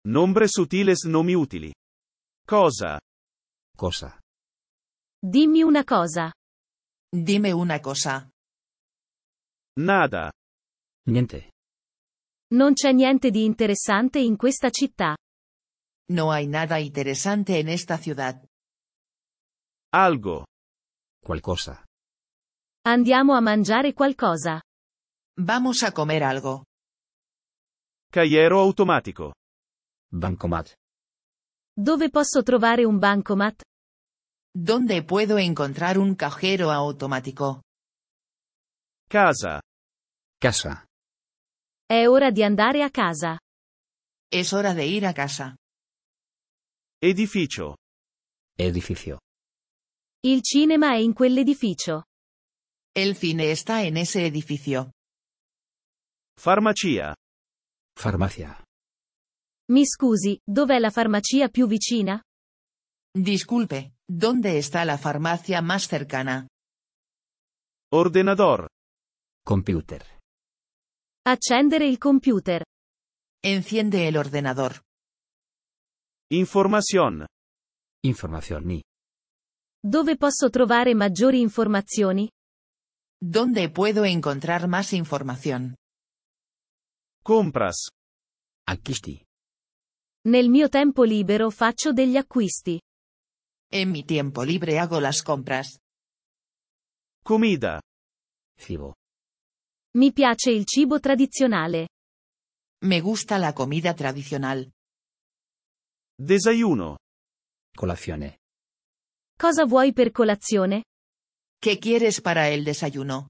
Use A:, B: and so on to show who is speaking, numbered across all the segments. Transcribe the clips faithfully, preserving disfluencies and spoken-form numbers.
A: Nombres sutiles nomi utili. Cosa?
B: Cosa.
C: Dimmi una cosa.
D: Dime una cosa.
A: Nada.
B: Niente.
C: Non c'è niente di interessante in questa città.
D: No hay nada interesante en esta ciudad.
A: Algo.
B: Qualcosa.
C: Andiamo a mangiare qualcosa.
D: Vamos a comer algo.
A: Caiero automatico.
B: Bancomat.
C: Dove posso trovare un bancomat?
D: ¿Dónde puedo encontrar un cajero automático?
A: Casa.
B: Casa.
C: È ora di andare a casa.
D: Es hora de ir a casa.
A: Edificio.
B: Edificio.
C: Il cinema è in quell'edificio.
D: El cine está en ese edificio.
A: Farmacia.
B: Farmacia.
C: Mi scusi, dov'è la farmacia più vicina?
D: Disculpe, ¿dónde está la farmacia más cercana?
A: Ordenador.
B: Computer.
C: Accendere il computer.
D: Enciende el ordenador.
A: Información.
B: Informazioni.
C: Dove posso trovare maggiori informazioni?
D: ¿Dónde puedo encontrar más información?
A: Compras.
B: Acquisti.
C: Nel mio tempo libero faccio degli acquisti.
D: En mi tiempo libre hago las compras.
A: Comida.
B: Cibo.
C: Mi piace il cibo tradizionale.
D: Me gusta la comida tradicional.
A: Desayuno.
B: Colazione.
C: Cosa vuoi per colazione?
D: ¿Qué quieres para el desayuno?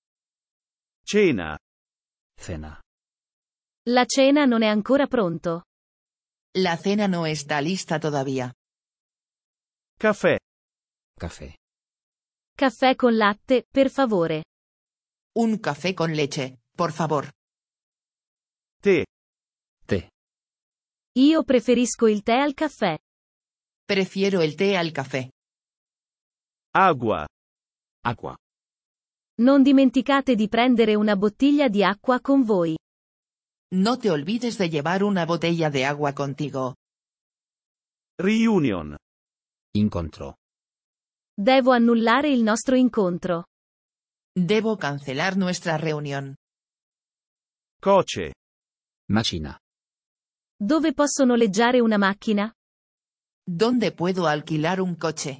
A: Cena.
B: Cena.
C: La cena non è ancora pronto.
D: La cena no está lista todavía.
A: Caffè.
B: Caffè.
C: Caffè con latte, per favore.
D: Un café con leche, por favor.
A: Tè.
B: Tè.
C: Io preferisco il tè al caffè.
D: Prefiero el té al café.
A: Agua.
B: Acqua.
C: Non dimenticate di prendere una bottiglia di acqua con voi.
D: No te olvides de llevar una botella de agua contigo.
A: Reunion.
B: Incontro.
C: Devo annullare il nostro incontro.
D: Debo cancelar nuestra reunión.
A: Coche.
B: Macina.
C: Dove posso noleggiare una macchina?
D: ¿Dónde puedo alquilar un coche?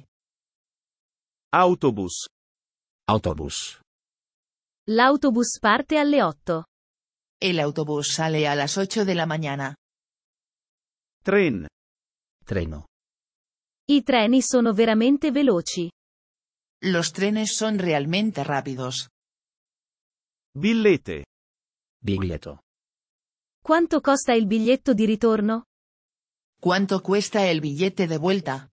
A: Autobus.
B: Autobus.
C: L'autobus parte alle otto.
D: El autobús sale a las ocho de la mañana.
A: Tren.
B: Treno.
C: I treni sono veramente veloci.
D: Los trenes son realmente rápidos.
A: Billete.
B: Biglietto.
C: Quanto costa il biglietto di ritorno?
D: ¿Cuánto cuesta el billete de vuelta?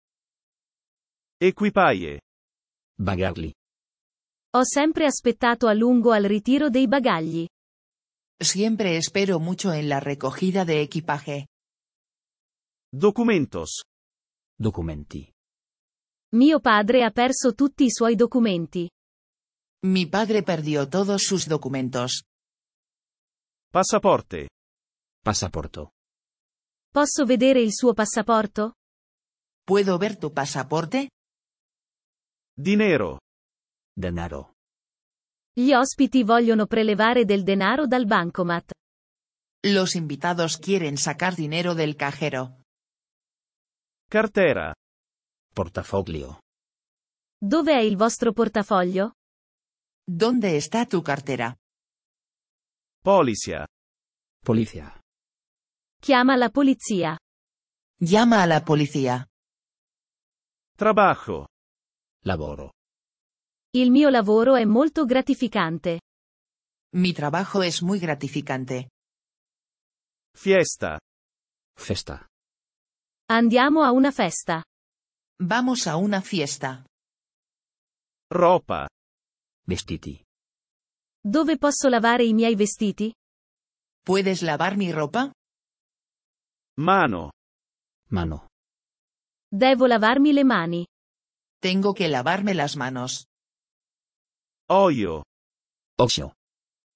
A: Equipaie.
B: Bagagli.
C: Ho sempre aspettato a lungo al ritiro dei bagagli.
D: Siempre espero mucho en la recogida de equipaje.
A: Documentos.
B: Documenti.
C: Mio padre ha perso tutti i suoi documenti.
D: Mi padre perdió todos sus documentos.
A: Passaporte.
B: Passaporto.
C: Posso vedere il suo passaporto?
D: ¿Puedo ver tu pasaporte?
A: Dinero.
B: Denaro.
C: Gli ospiti vogliono prelevare del denaro dal bancomat.
D: Los invitados quieren sacar dinero del cajero.
A: Cartera.
B: Portafoglio.
C: Dove è il vostro portafoglio?
D: ¿Dónde está tu cartera?
A: Polizia.
B: Polizia.
C: Chiama la polizia.
D: Llama a la policía.
A: Trabajo.
B: Lavoro.
C: Il mio lavoro è molto gratificante.
D: Mi trabajo es muy gratificante.
A: Fiesta.
B: Festa.
C: Andiamo a una festa.
D: Vamos a una fiesta.
A: Ropa.
B: Vestiti.
C: Dove posso lavare i miei vestiti?
D: ¿Puedes lavar mi ropa?
A: Mano.
B: Mano.
C: Devo lavarmi le mani.
D: Tengo que lavarme las manos.
A: Oio.
B: Occhio.
C: Il mio occhio mi fa male.
D: Me duele el ojo.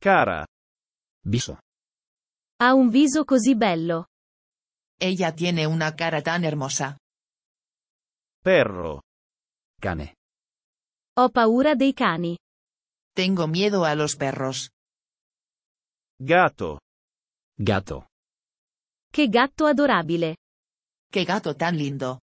A: Cara.
B: Viso.
C: Ha un viso così bello.
D: Ella tiene una cara tan hermosa.
A: Perro.
B: Cane.
C: Ho paura dei cani.
D: Tengo miedo a los perros.
A: Gato.
B: Gato.
C: Che gatto adorabile.
D: Qué gato tan lindo.